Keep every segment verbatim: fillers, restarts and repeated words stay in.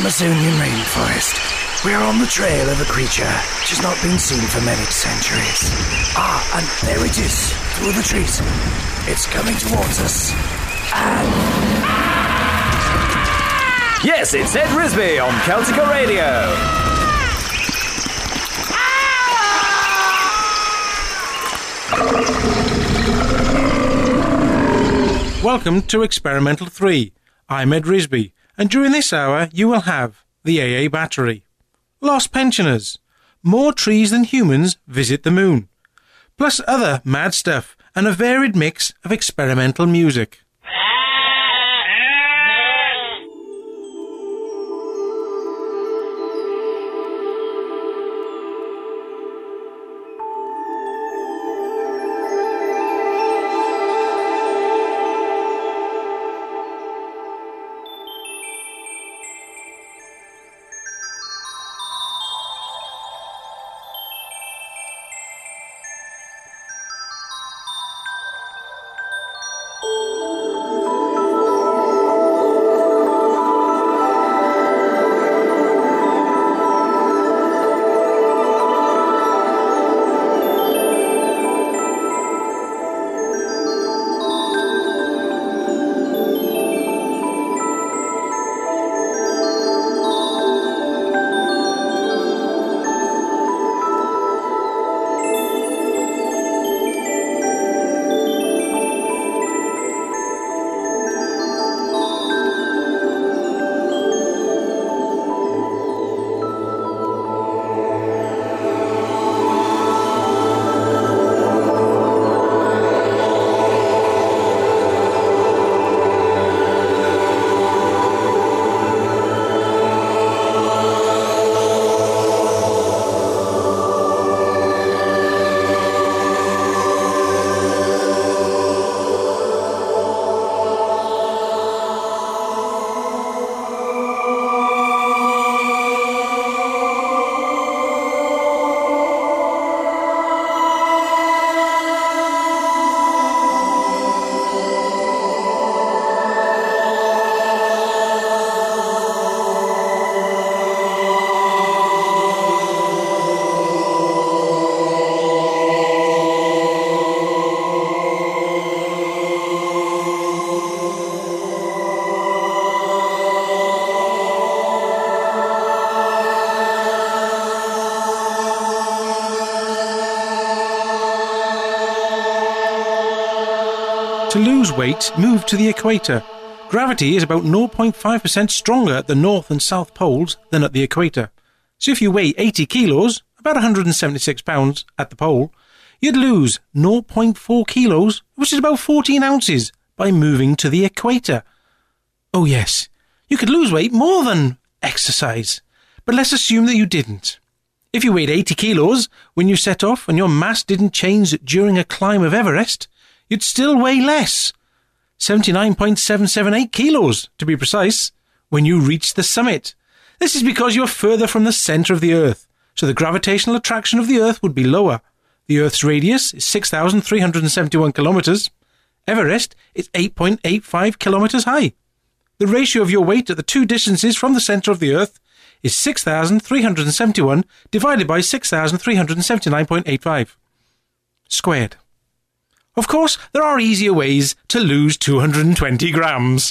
Amazonian rainforest. We're on the trail of a creature which has not been seen for many centuries. Ah, and there it is, through the trees. It's coming towards us. And... Yes, it's Ed Risby on Celtica Radio. Welcome to Experimental three. I'm Ed Risby, and during this hour you will have the A A Battery, Lost Pensioners, More Trees Than Humans Visit the Moon, plus other mad stuff and a varied mix of experimental music. To lose weight, move to the equator. Gravity is about zero point five percent stronger at the north and south poles than at the equator. So if you weigh eighty kilos, about one hundred seventy-six pounds at the pole, you'd lose zero point four kilos, which is about fourteen ounces, by moving to the equator. Oh yes, you could lose weight more than exercise, but let's assume that you didn't. If you weighed eighty kilos when you set off and your mass didn't change during a climb of Everest, you'd still weigh less, seventy-nine point seven seven eight kilos to be precise, when you reach the summit. This is because you're further from the centre of the Earth, so the gravitational attraction of the Earth would be lower. The Earth's radius is six thousand three hundred seventy-one kilometres. Everest is eight point eight five kilometres high. The ratio of your weight at the two distances from the centre of the Earth is six thousand three hundred seventy-one divided by six thousand three hundred seventy-nine point eight five. Squared. Of course, there are easier ways to lose two hundred twenty grams.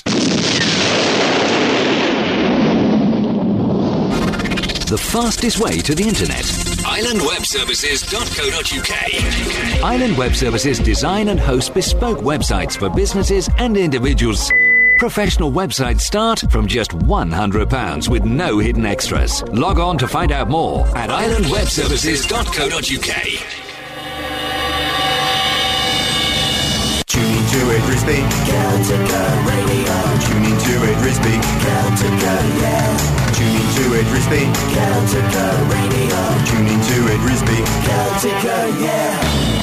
The fastest way to the internet. island web services dot co dot uk. Island Web Services design and host bespoke websites for businesses and individuals. Professional websites start from just one hundred pounds with no hidden extras. Log on to find out more at island web services dot co dot uk. Tune into Ed Risby, Celtica Radio. Tune into Ed Risby, Celtica, yeah. Tune into Ed Risby, Celtica Radio. Tune into Ed Risby, Celtica, yeah.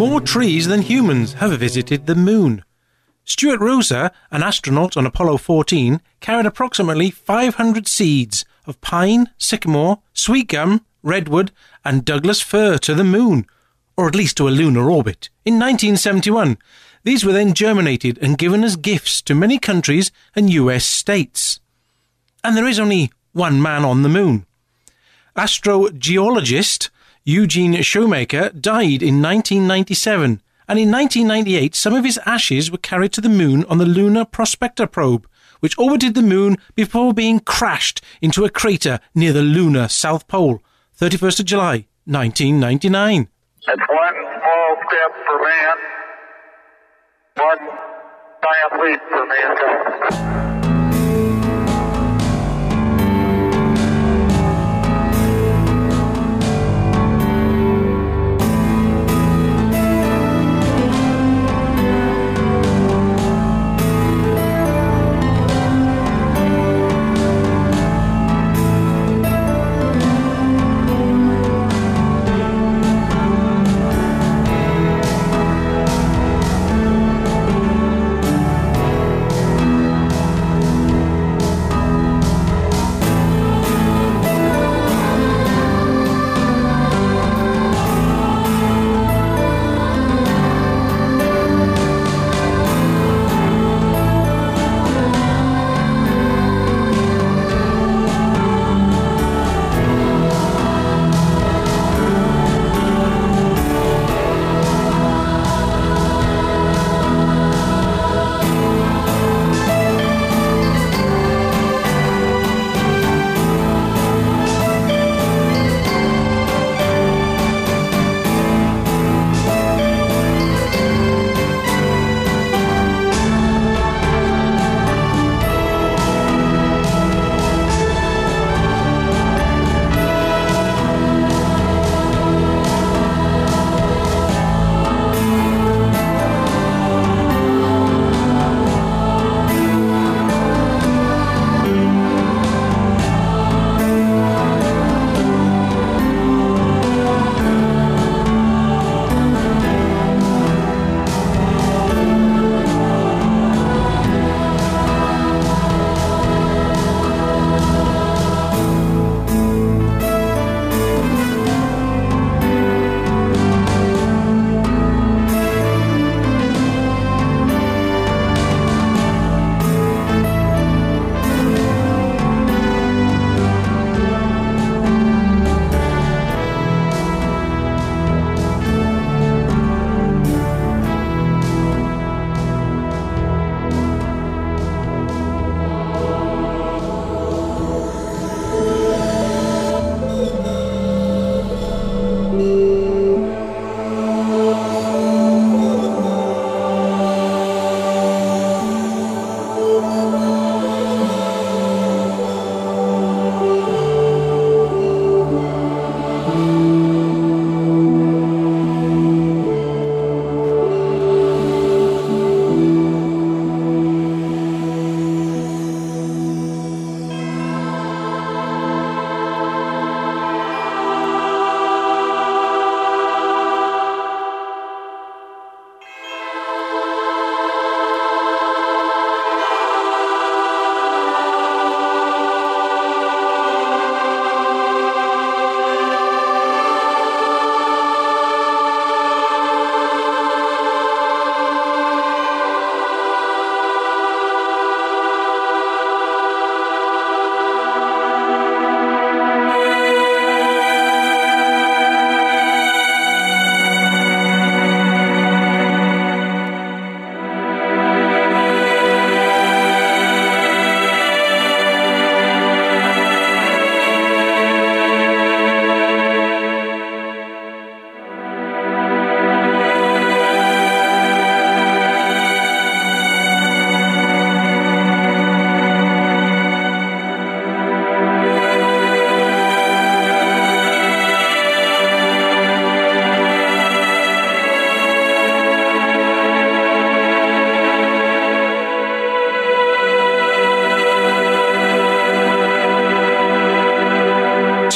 more trees than humans have visited the moon. Stuart Roosa, an astronaut on Apollo fourteen, carried approximately five hundred seeds of pine, sycamore, sweet gum, redwood and Douglas fir to the moon, or at least to a lunar orbit, in nineteen seventy-one. These were then germinated and given as gifts to many countries and U S states. And there is only one man on the moon. Astrogeologist Eugene Shoemaker died in nineteen ninety-seven, and in nineteen ninety-eight some of his ashes were carried to the moon on the Lunar Prospector probe, which orbited the moon before being crashed into a crater near the lunar South Pole, thirty-first of July, nineteen ninety-nine. It's one small step for man, one giant leap for mankind.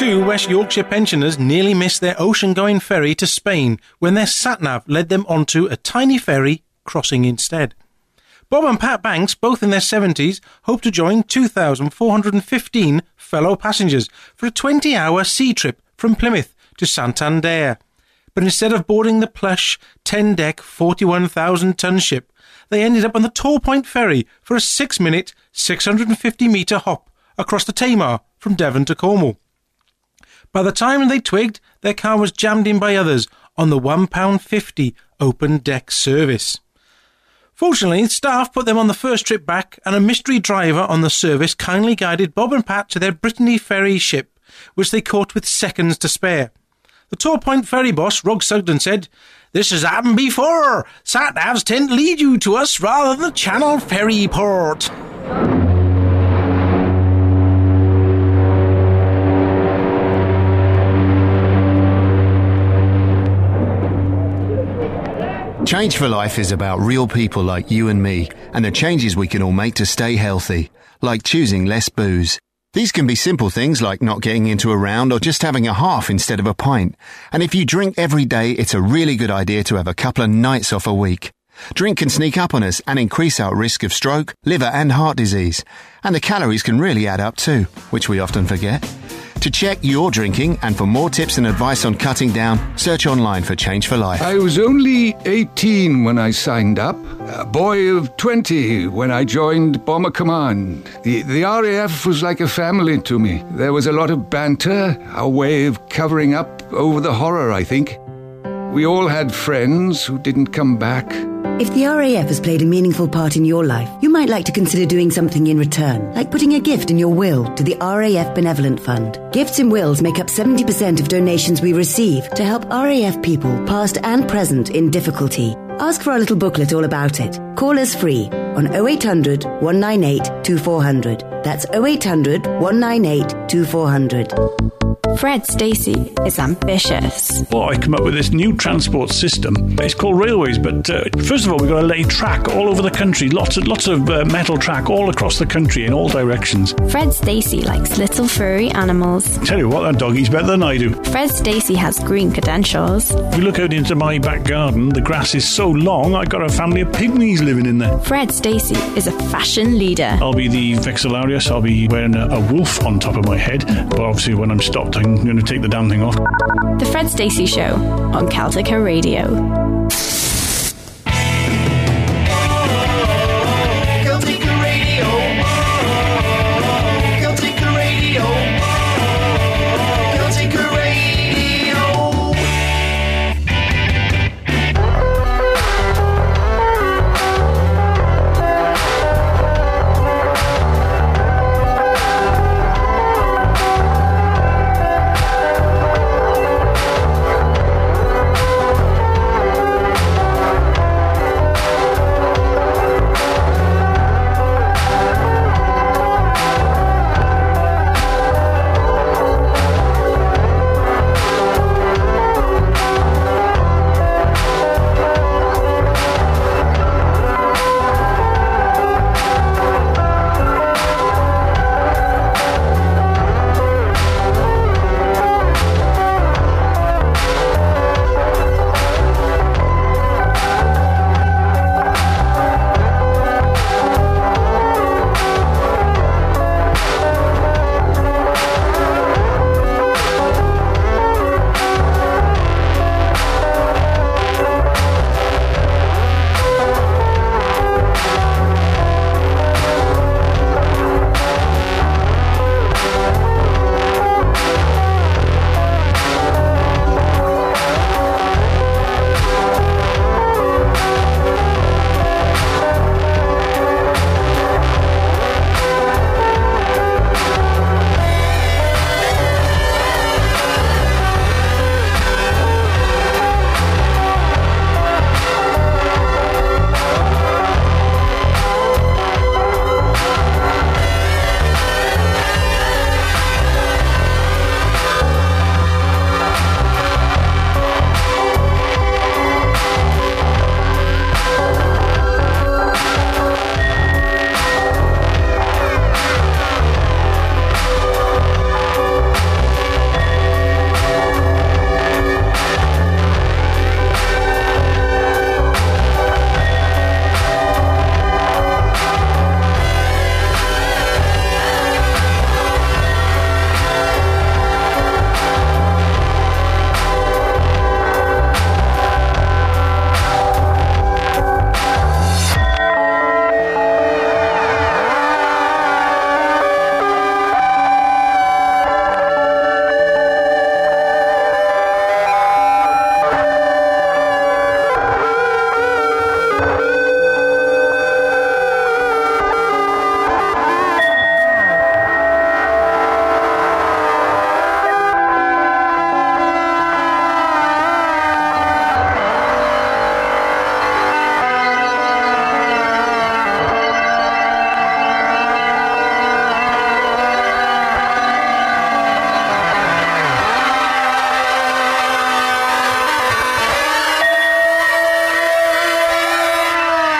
Two West Yorkshire pensioners nearly missed their ocean-going ferry to Spain when their sat-nav led them onto a tiny ferry crossing instead. Bob and Pat Banks, both in their seventies, hope to join two thousand four hundred fifteen fellow passengers for a twenty-hour sea trip from Plymouth to Santander. But instead of boarding the plush, ten-deck, forty-one thousand ton ship, they ended up on the Torpoint ferry for a six-minute, six hundred fifty metre hop across the Tamar from Devon to Cornwall. By the time they twigged, their car was jammed in by others on the one pound fifty open-deck service. Fortunately, staff put them on the first trip back, and a mystery driver on the service kindly guided Bob and Pat to their Brittany ferry ship, which they caught with seconds to spare. The Torpoint ferry boss, Rog Sugden, said, "This has happened before. Sat-navs tend to lead you to us rather than the Channel ferry port." Change for Life is about real people like you and me, and the changes we can all make to stay healthy, like choosing less booze. These can be simple things like not getting into a round or just having a half instead of a pint. And if you drink every day, it's a really good idea to have a couple of nights off a week. Drink can sneak up on us and increase our risk of stroke, liver and heart disease. And the calories can really add up too, which we often forget. To check your drinking and for more tips and advice on cutting down, search online for Change for Life. I was only eighteen when I signed up, a boy of twenty when I joined Bomber Command. The, the R A F was like a family to me. There was a lot of banter, our way of covering up over the horror, I think. We all had friends who didn't come back. If the R A F has played a meaningful part in your life, you might like to consider doing something in return, like putting a gift in your will to the R A F Benevolent Fund. Gifts in wills make up seventy percent of donations we receive to help R A F people, past and present, in difficulty. Ask for our little booklet all about it. Call us free on oh eight hundred, one nine eight, two four hundred. That's oh eight hundred, one nine eight, two four hundred. Fred Stacey is ambitious. Well, I come up with this new transport system. It's called railways, but uh, first of all, we've got to lay track all over the country. Lots of lots of uh, metal track all across the country in all directions. Fred Stacey likes little furry animals. Tell you what, that doggy's better than I do. Fred Stacey has green credentials. If you look out into my back garden, the grass is so long, I've got a family of pygmies living in there. Fred Stacey is a fashion leader. I'll be the Vexillarius. I'll be wearing a, a wolf on top of my head, but obviously when I'm stopped, I'm going to take the damn thing off. The Fred Stacey Show on Celtica Radio. Celtica Radio. Celtica Radio. Celtica Radio.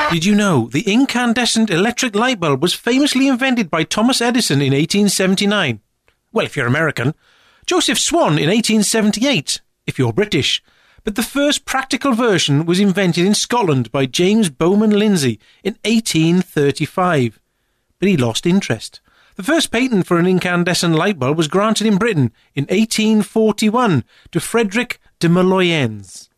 Did you know the incandescent electric light bulb was famously invented by Thomas Edison in eighteen seventy-nine? Well, if you're American. Joseph Swan in eighteen seventy-eight, if you're British. But the first practical version was invented in Scotland by James Bowman Lindsay in eighteen thirty-five. But he lost interest. The first patent for an incandescent light bulb was granted in Britain in eighteen forty-one to Frederick de Maloyens.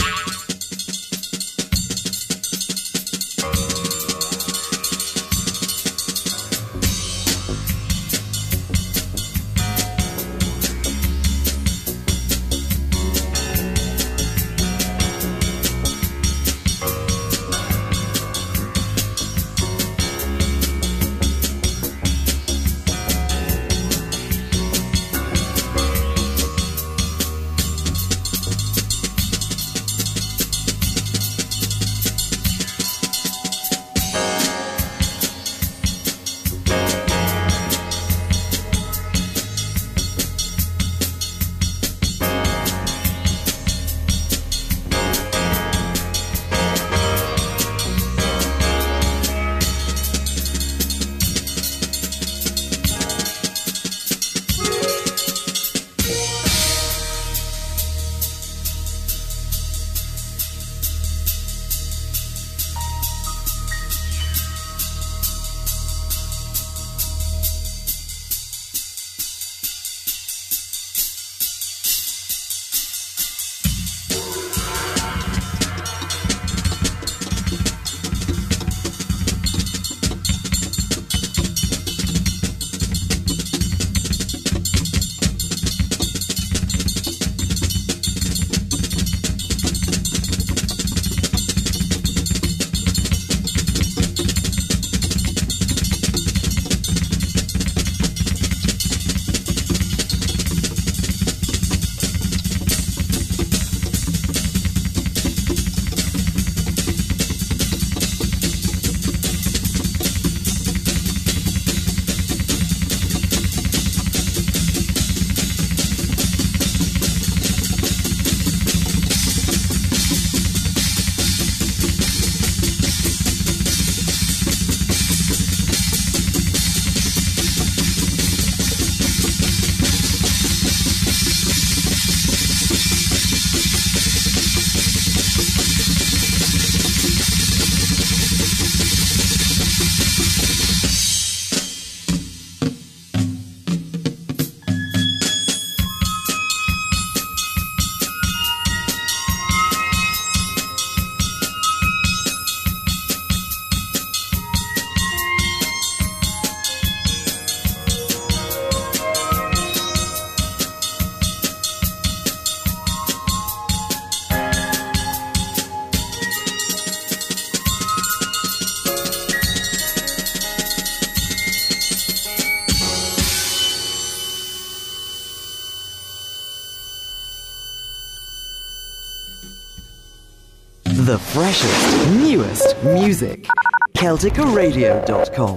The freshest, newest music. Celtica Radio dot com.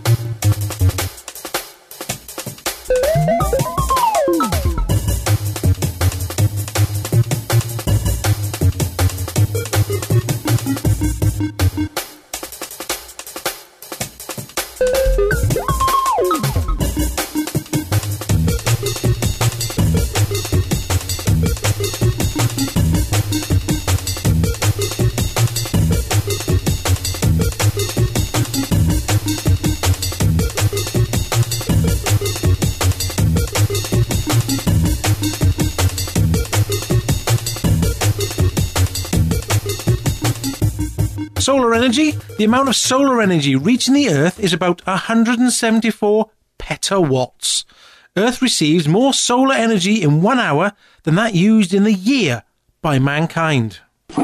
Solar energy. The amount of solar energy reaching the Earth is about one hundred seventy-four petawatts. Earth receives more solar energy in one hour than that used in the year by mankind.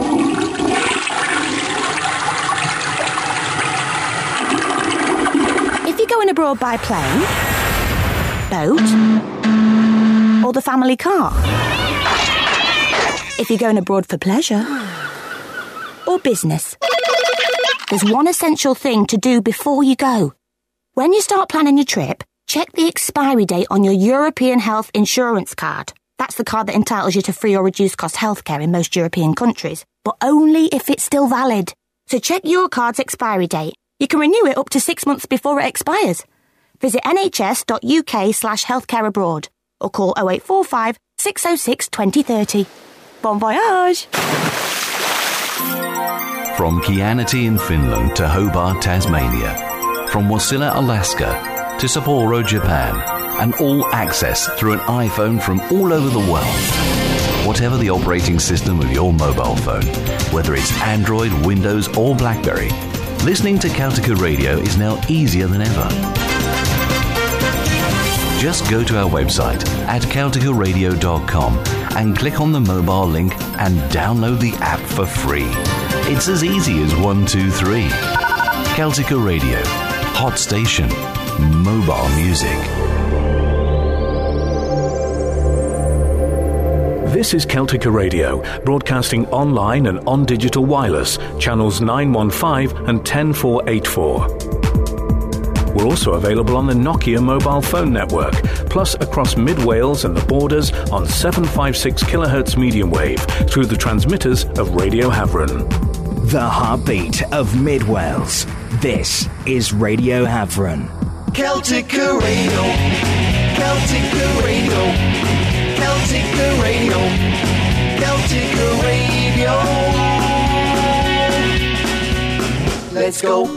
If you're going abroad by plane, boat, or the family car, if you're going abroad for pleasure, or business, there's one essential thing to do before you go. When you start planning your trip, check the expiry date on your European Health Insurance Card. That's the card that entitles you to free or reduced cost healthcare in most European countries, but only if it's still valid. So check your card's expiry date. You can renew it up to six months before it expires. Visit nhs.uk slash healthcare abroad or call oh eight four five, six oh six, two oh three oh. Bon voyage! From Kianati in Finland to Hobart, Tasmania. From Wasilla, Alaska to Sapporo, Japan. And all access through an iPhone from all over the world. Whatever the operating system of your mobile phone, whether it's Android, Windows or BlackBerry, listening to Celtica Radio is now easier than ever. Just go to our website at celtica radio dot com and click on the mobile link and download the app for free. It's as easy as one, two, three. Celtica Radio. Hot station. Mobile music. This is Celtica Radio, broadcasting online and on digital wireless, channels nine one five and ten four eighty-four. We're also available on the Nokia mobile phone network, plus across Mid Wales and the Borders on seven fifty-six kilohertz medium wave through the transmitters of Radio Havron. The heartbeat of Mid Wales. This is Radio Havron. Celtica Radio. Celtica Radio. Celtica Radio. Celtica Radio. Let's go.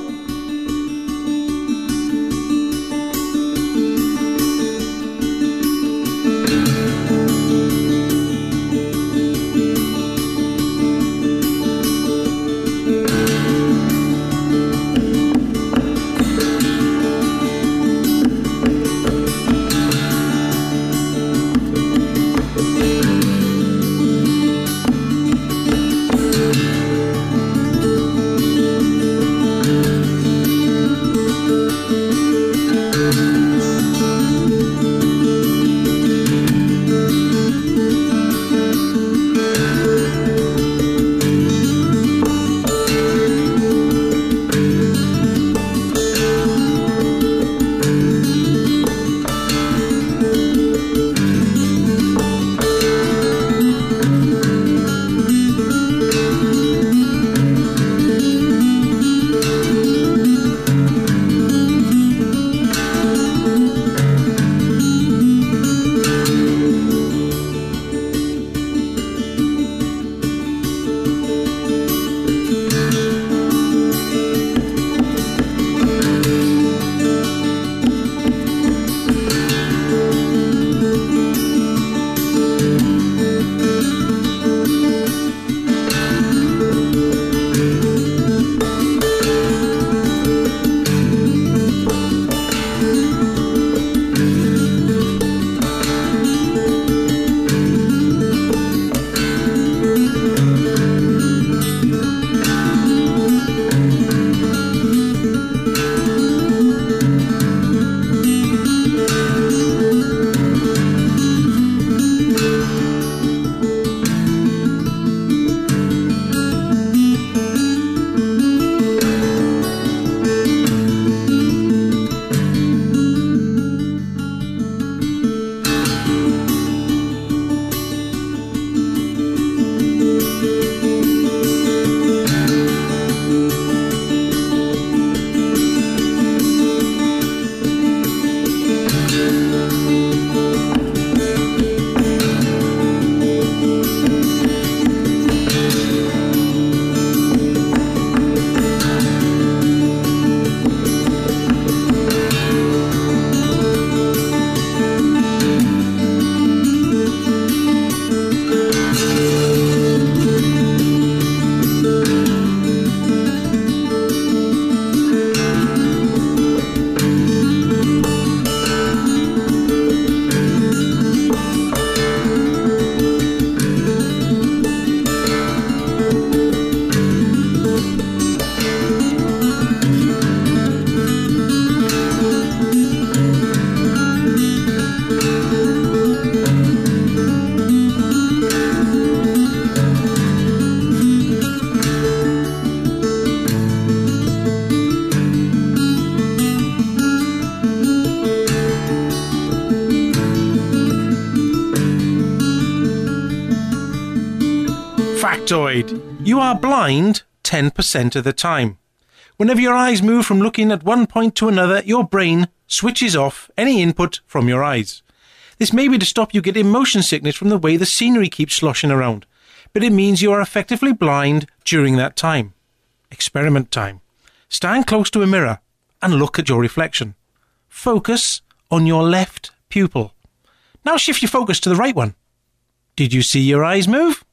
Factoid. You are blind ten percent of the time. Whenever your eyes move from looking at one point to another, your brain switches off any input from your eyes. This may be to stop you getting motion sickness from the way the scenery keeps sloshing around, but it means you are effectively blind during that time. Experiment time. Stand close to a mirror and look at your reflection. Focus on your left pupil. Now shift your focus to the right one. Did you see your eyes move?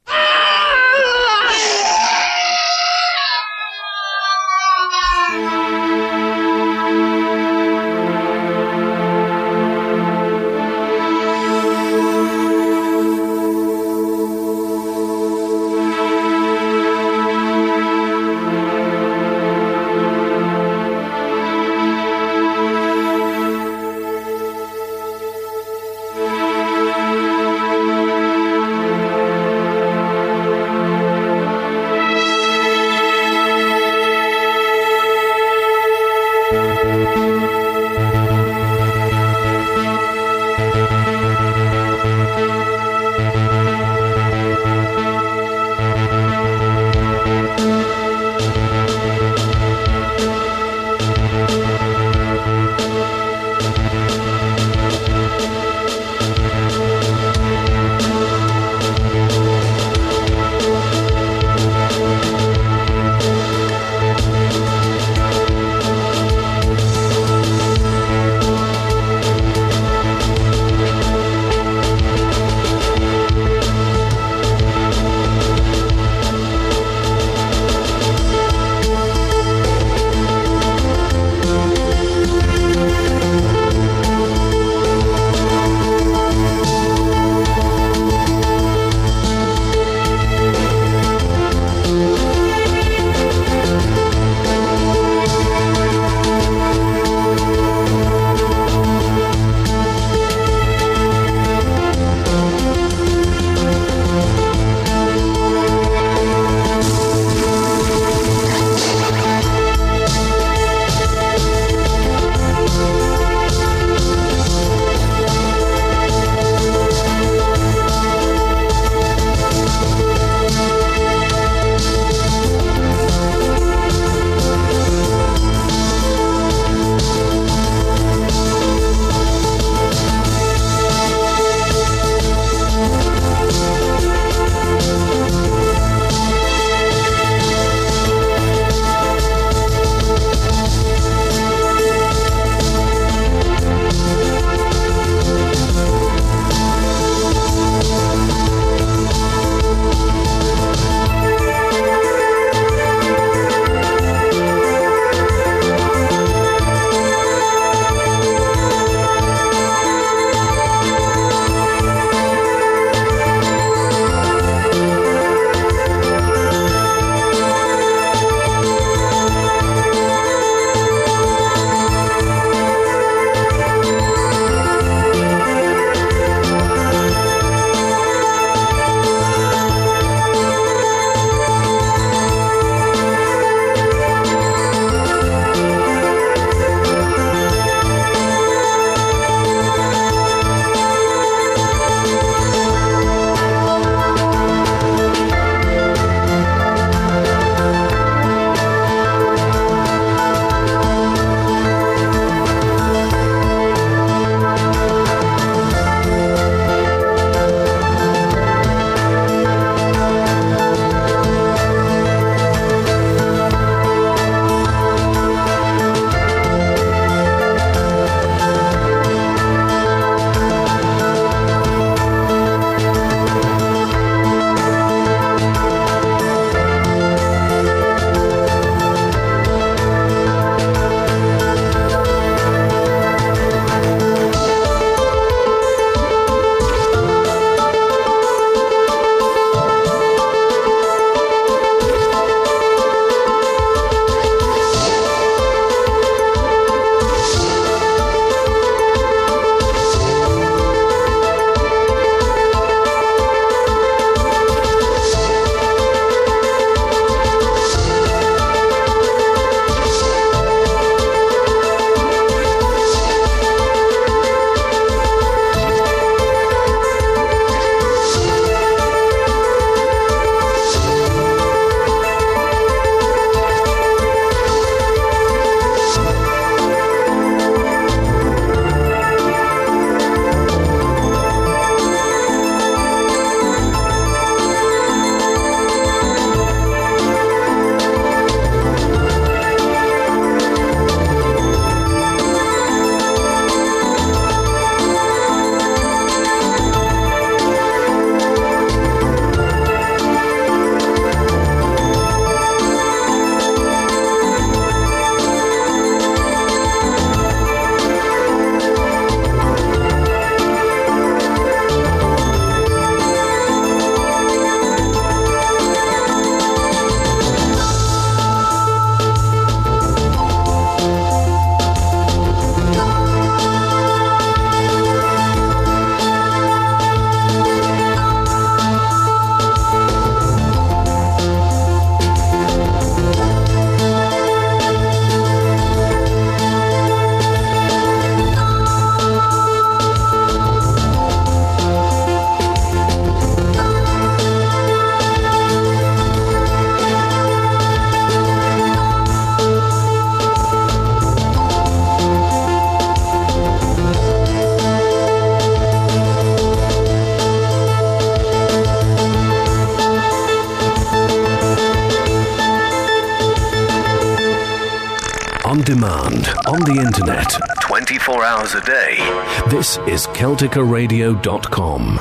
the internet. twenty-four hours a day. This is Celtica Radio dot com.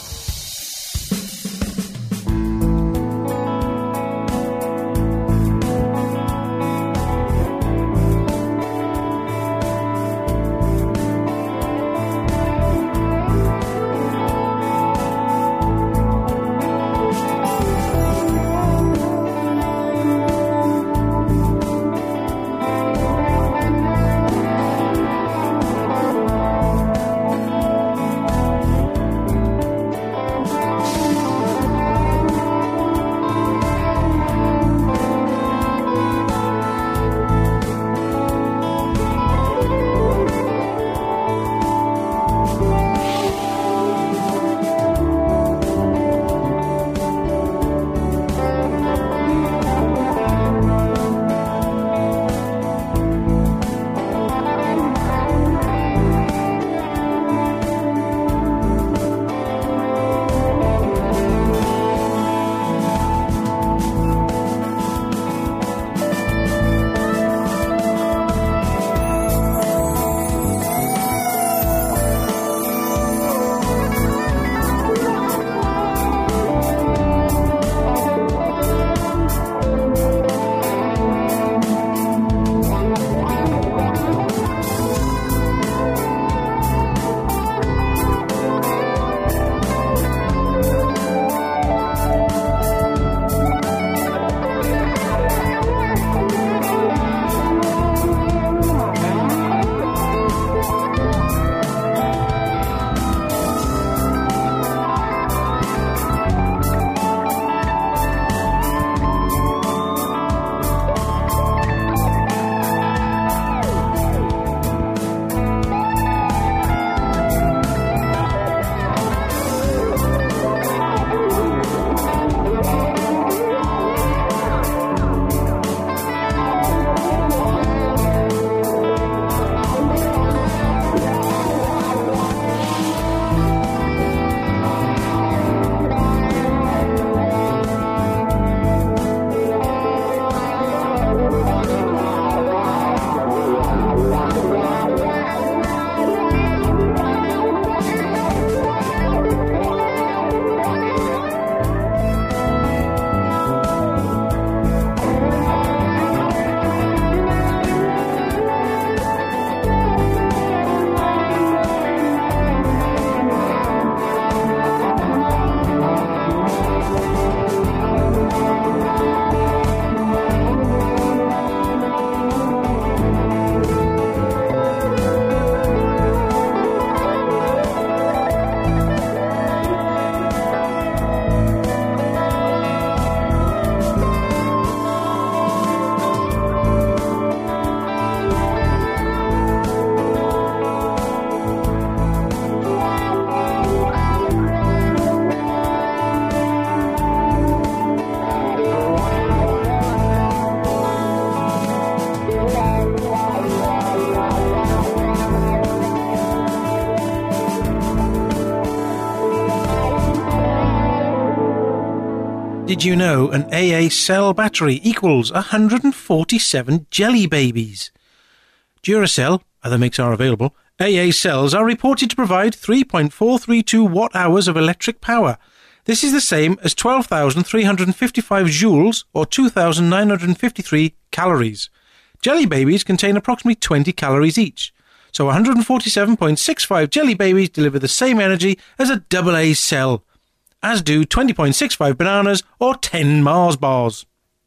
Did you know an A A cell battery equals one hundred forty-seven jelly babies? Duracell, other makes are available, A A cells are reported to provide three point four three two watt hours of electric power. This is the same as twelve thousand three hundred fifty-five joules or two thousand nine hundred fifty-three calories. Jelly babies contain approximately twenty calories each, so one hundred forty-seven point six five jelly babies deliver the same energy as a double A cell, as do twenty point six five bananas or ten Mars bars.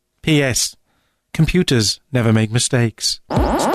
P S. Computers never make mistakes.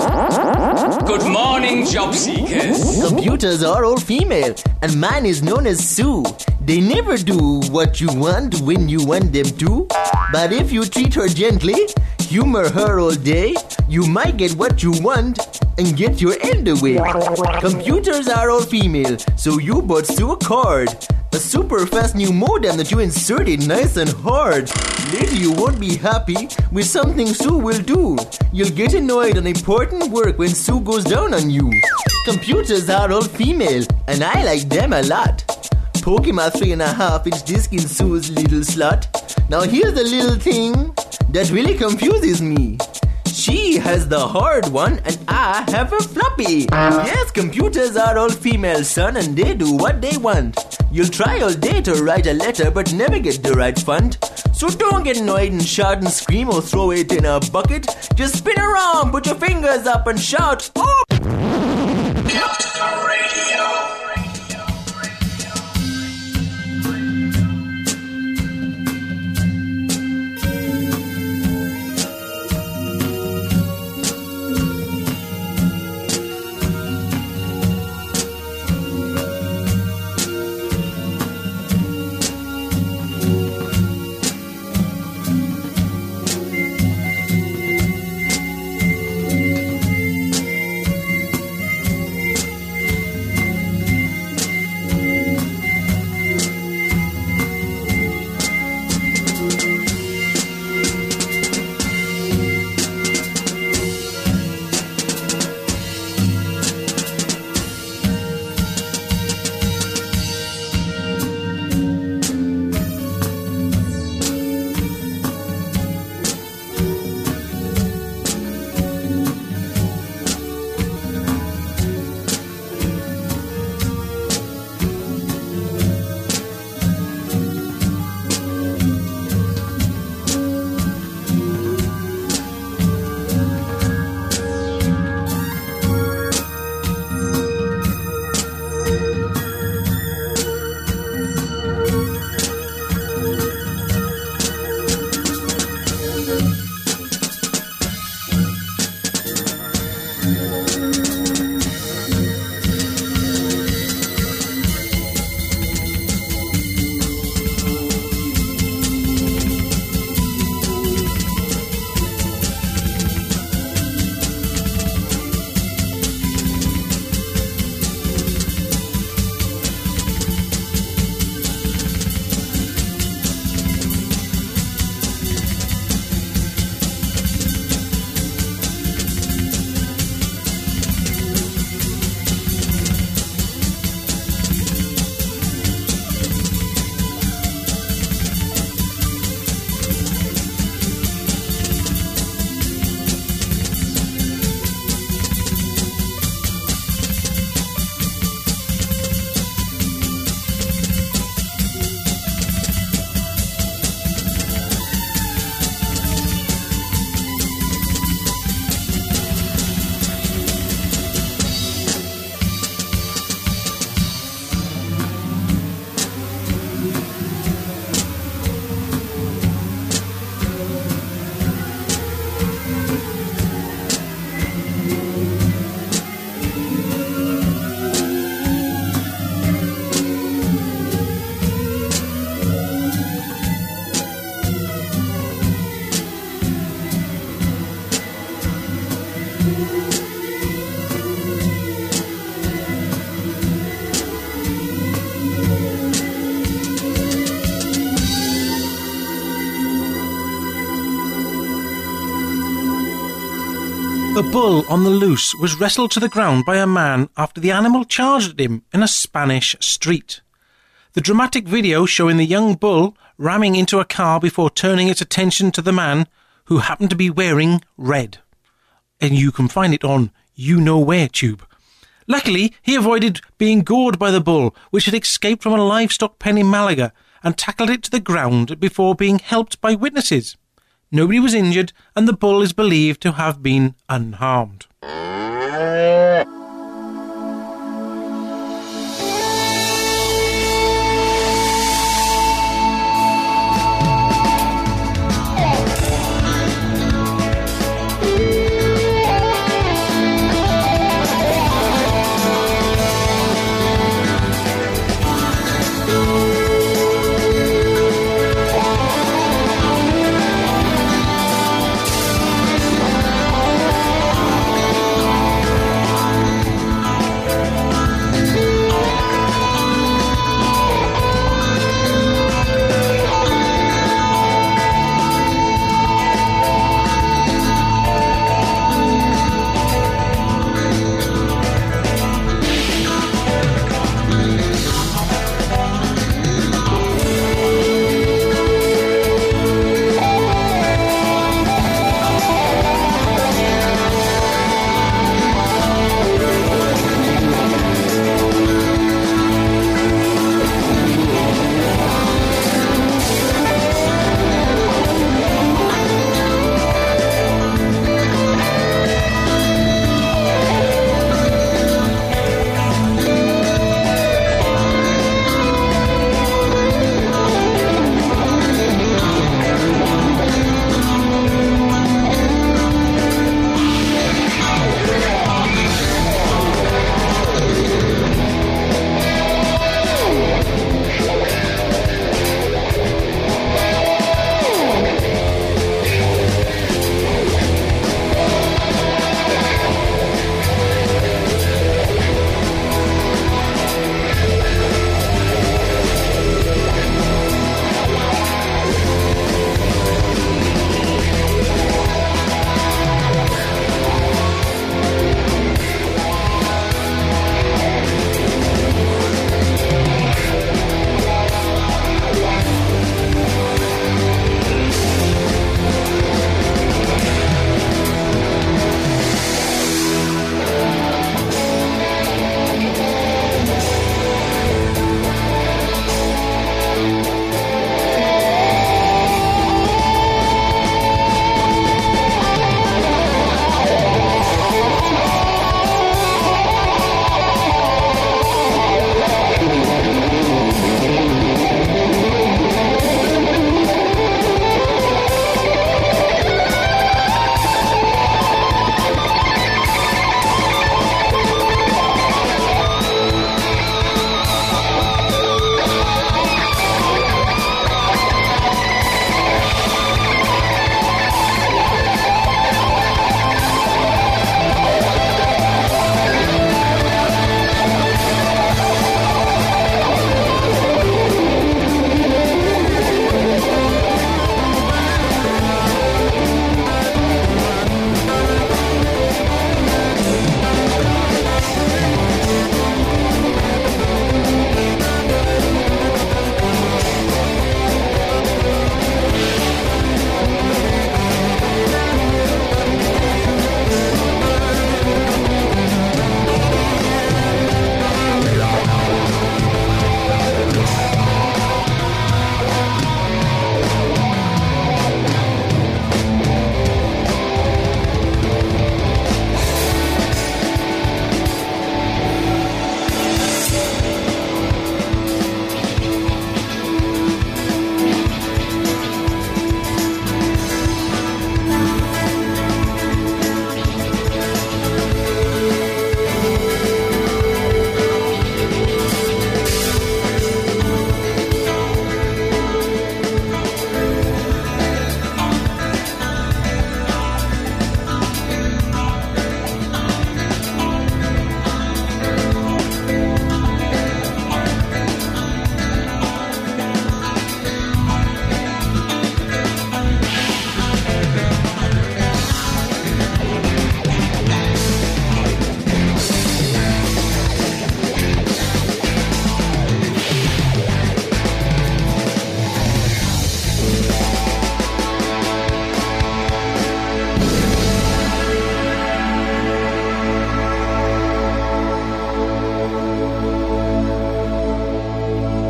Good morning, job seekers. Computers are all female, and mine is known as Sue. They never do what you want when you want them to. But if you treat her gently, humor her all day, you might get what you want and get your end away. Computers are all female, so you bought Sue a card. A super fast new modem that you inserted nice and hard. Later you won't be happy with something Sue will do. You'll get annoyed on important work when Sue goes down on you. Computers are all female, and I like them a lot. Poking my three and a half inch disc in Sue's little slot. Now here's the little thing that really confuses me. She has the hard one and I have a floppy. Yes, computers are all female, son, and they do what they want. You'll try all day to write a letter but never get the right font. So don't get annoyed and shout and scream or throw it in a bucket. Just spin around, put your fingers up and shout, oh! Celtica Radio. A bull on the loose was wrestled to the ground by a man after the animal charged at him in a Spanish street. The dramatic video showing the young bull ramming into a car before turning its attention to the man, who happened to be wearing red. And you can find it on You Know Where Tube. Luckily, he avoided being gored by the bull, which had escaped from a livestock pen in Malaga, and tackled it to the ground before being helped by witnesses. Nobody was injured, and the bull is believed to have been unharmed.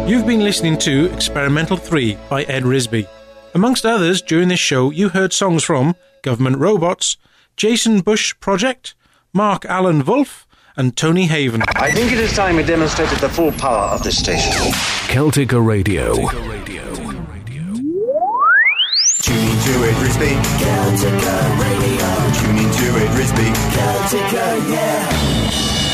You've been listening to Experimental three by Ed Risby. Amongst others, during this show, you heard songs from Government Robots, Jason Bush Project, Mark Allen Wolf, and Tony Haven. I think it is time we demonstrated the full power of this station. Celtica Radio. Tune into it, Risby. Celtica Radio. Tune into it, Risby. Celtica, yeah.